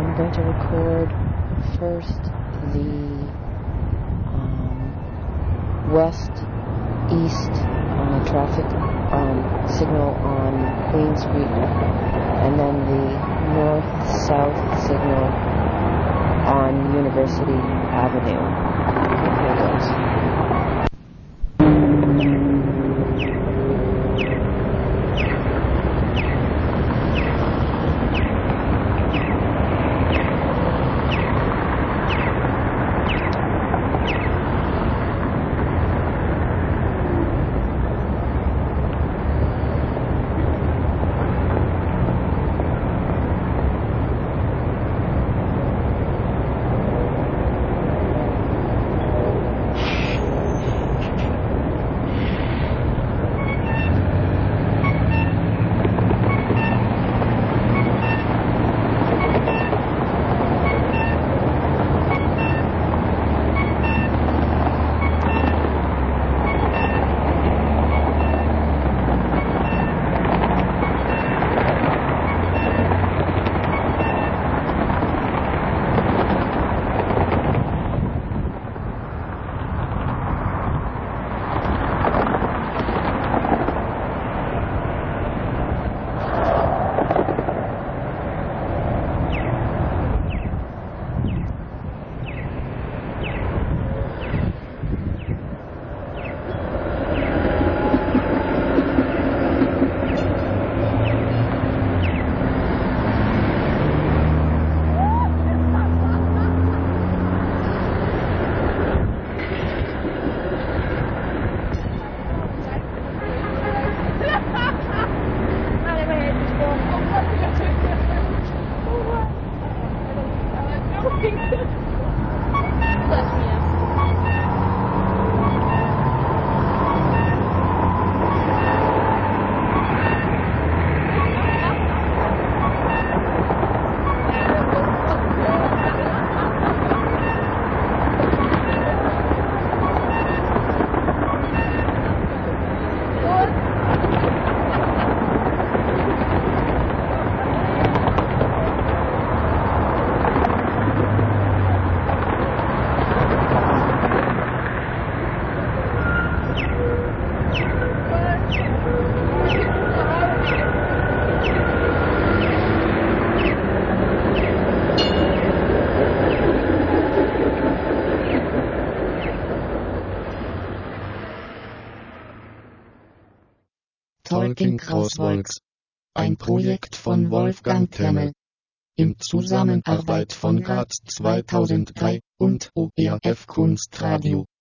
I'm going to record first the west-east traffic signal on Queen Street, and then the north-south signal on University Avenue. Here goes. Talking Crosswalks, ein Projekt von Wolfgang Temmel, in Zusammenarbeit von Graz 2003 und ORF Kunstradio.